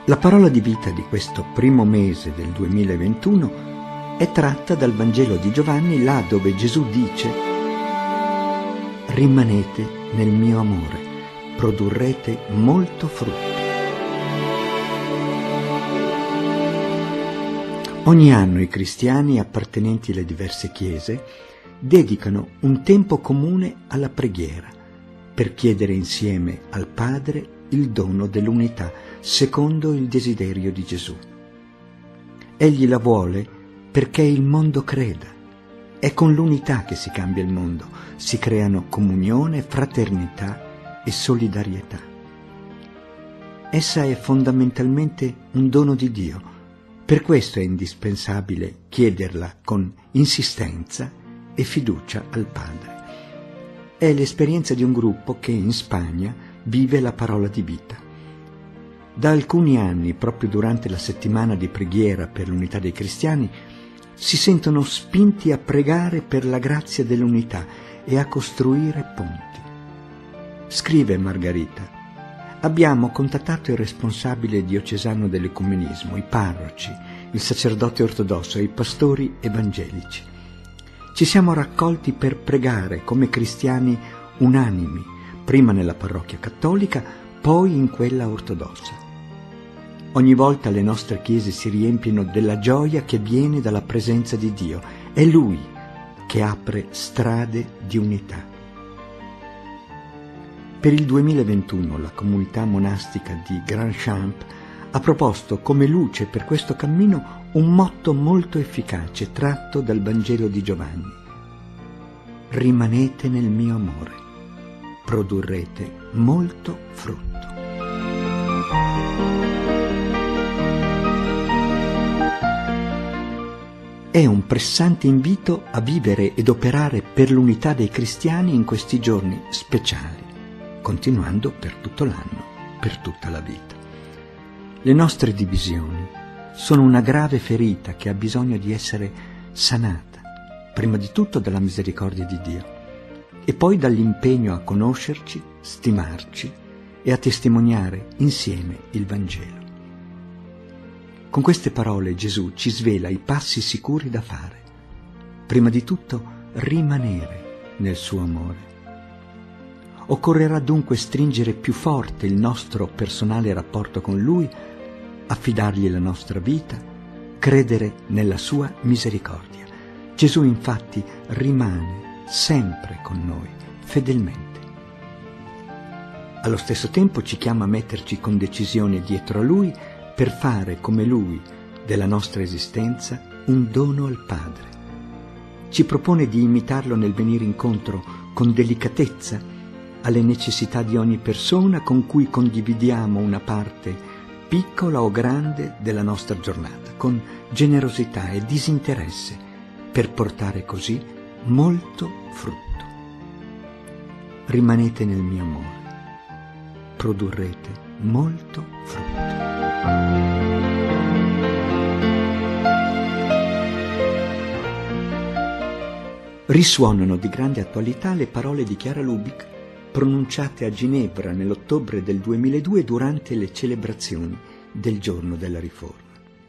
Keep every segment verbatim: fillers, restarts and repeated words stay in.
La parola di vita di questo primo mese del duemilaventuno è tratta dal Vangelo di Giovanni, là dove Gesù dice: rimanete nel mio amore, produrrete molto frutto. Ogni anno i cristiani appartenenti alle diverse chiese dedicano un tempo comune alla preghiera per chiedere insieme al Padre il dono dell'unità secondo il desiderio di Gesù. Egli la vuole perché il mondo creda. È con l'unità che si cambia il mondo, si creano comunione, fraternità e solidarietà. Essa è fondamentalmente un dono di Dio, per questo è indispensabile chiederla con insistenza e fiducia al Padre. È l'esperienza di un gruppo che in Spagna vive la parola di vita. Da alcuni anni, proprio durante la settimana di preghiera per l'unità dei cristiani, si sentono spinti a pregare per la grazia dell'unità e a costruire ponti. Scrive Margarita: abbiamo contattato il responsabile diocesano dell'ecumenismo, i parroci, il sacerdote ortodosso e i pastori evangelici. Ci siamo raccolti per pregare come cristiani unanimi, prima nella parrocchia cattolica, poi in quella ortodossa. Ogni volta le nostre chiese si riempiono della gioia che viene dalla presenza di Dio. È Lui che apre strade di unità. Per il duemilaventuno la comunità monastica di Grand Champ ha proposto come luce per questo cammino un motto molto efficace tratto dal Vangelo di Giovanni: rimanete nel mio amore, produrrete molto frutto. È un pressante invito a vivere ed operare per l'unità dei cristiani in questi giorni speciali, continuando per tutto l'anno, per tutta la vita. Le nostre divisioni sono una grave ferita che ha bisogno di essere sanata, prima di tutto dalla misericordia di Dio e poi dall'impegno a conoscerci, stimarci e a testimoniare insieme il Vangelo. Con queste parole Gesù ci svela i passi sicuri da fare. Prima di tutto, rimanere nel suo amore. Occorrerà dunque stringere più forte il nostro personale rapporto con Lui, affidargli la nostra vita, credere nella sua misericordia. Gesù infatti rimane sempre con noi, fedelmente. Allo stesso tempo ci chiama a metterci con decisione dietro a Lui per fare come Lui della nostra esistenza un dono al Padre. Ci propone di imitarlo nel venire incontro con delicatezza alle necessità di ogni persona con cui condividiamo una parte piccola o grande della nostra giornata, con generosità e disinteresse, per portare così molto frutto. Rimanete nel mio amore, produrrete molto frutto. Risuonano di grande attualità le parole di Chiara Lubich pronunciate a Ginevra nell'ottobre del duemiladue durante le celebrazioni del giorno della Riforma.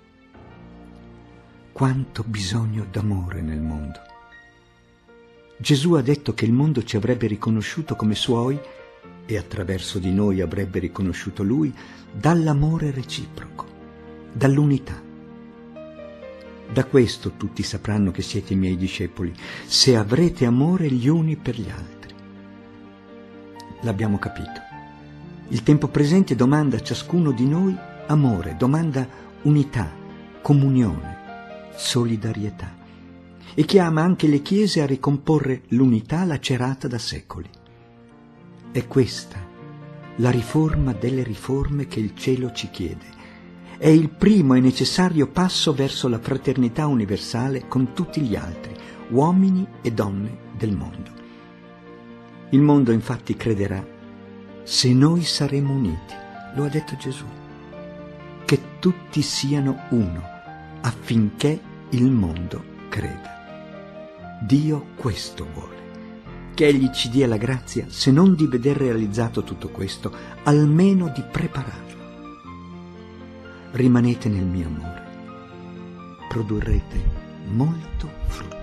Quanto bisogno d'amore nel mondo! Gesù ha detto che il mondo ci avrebbe riconosciuto come suoi e attraverso di noi avrebbe riconosciuto Lui dall'amore reciproco, dall'unità. Da questo tutti sapranno che siete i miei discepoli, se avrete amore gli uni per gli altri. L'abbiamo capito. Il tempo presente domanda a ciascuno di noi amore, domanda unità, comunione, solidarietà e chiama anche le chiese a ricomporre l'unità lacerata da secoli. È questa la riforma delle riforme che il cielo ci chiede. È il primo e necessario passo verso la fraternità universale con tutti gli altri, uomini e donne del mondo. Il mondo infatti crederà se noi saremo uniti, lo ha detto Gesù, che tutti siano uno, affinché il mondo creda. Dio questo vuole, che Egli ci dia la grazia, se non di veder realizzato tutto questo, almeno di prepararlo. rimanete nel mio amore. Produrrete molto frutto.